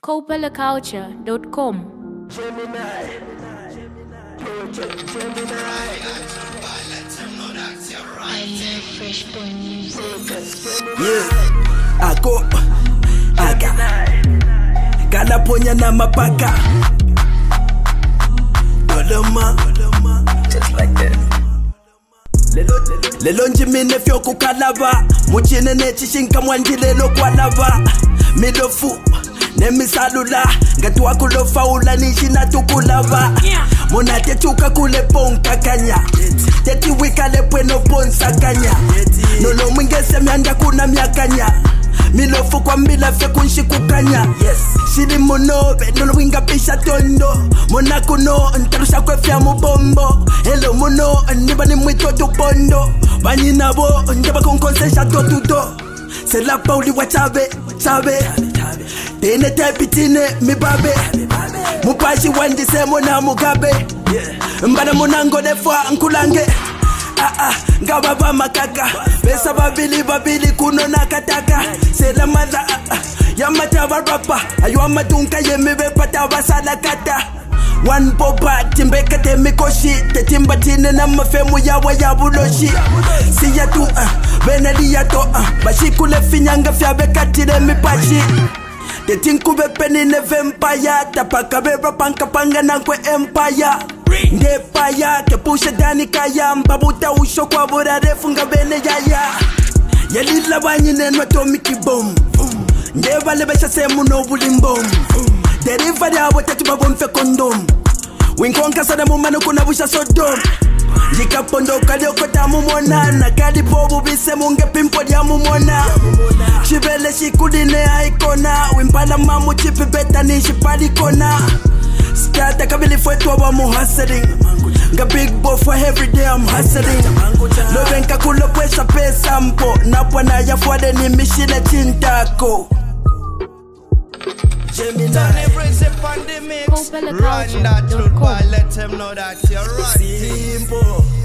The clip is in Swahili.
copelaculture.com. Yeah, ako aga kanaponya na mapaka Dodoma, just like that. Lelo njimine fyo kukalava muchine nechishinka mwanji lelo kwalava milofu nemisalula ngatwa kulofaula nishina tukulava mona tetuka kule ponka kanya teti wikale pweno ponsa kanya nolo mwingese myanda kuna myakanya milofu kwa mila fe kunshikukanya shili munobe nolo winga pisha tondo mona kuno ntarusha kwe fya mubombo hello muno niba ni mwito tupondo banyi nabo ndaba kunkonsesha totuto sela pauli wa chabe tene tepitine mibabe mupashi wanjise mona mugabe mbana munango defwa nkulange ngababa makaka besa babili kuno nakataka sela mala yamata rapa aywa matunka yemibe pata basala kata one popa timbeka temikoshi tetimba tine na mafemu yawa yabuloshi siya tu benelia to bashikule finyanga fyabe katire mipachi tetinkube penine vampire tapaka beba panka panga nankwe empire ndepaya kepusha dani kaya mbabuta usho kwa bora refu nga bene yaya yalila banyine nwatomiki bom ndebale besha semu no bulimbom deriva yabo tatu babomfe kondom winkonka sada mumano kuna busha sodom jikapondo kalioko tamu monana kali bobu bise munge pimpo ya mumona shibele shikuline aikona wimpala mamu chipi beta nishi palikona Skata kabili fwetu wa hustling Nga big boy for every day I'm hustling Lovenka kulo pwesa pesa mpo Napwana ya fwade ni mishile chintako Johnny brings it on the mix. Run that truth boy, let him know that you're right. Simple.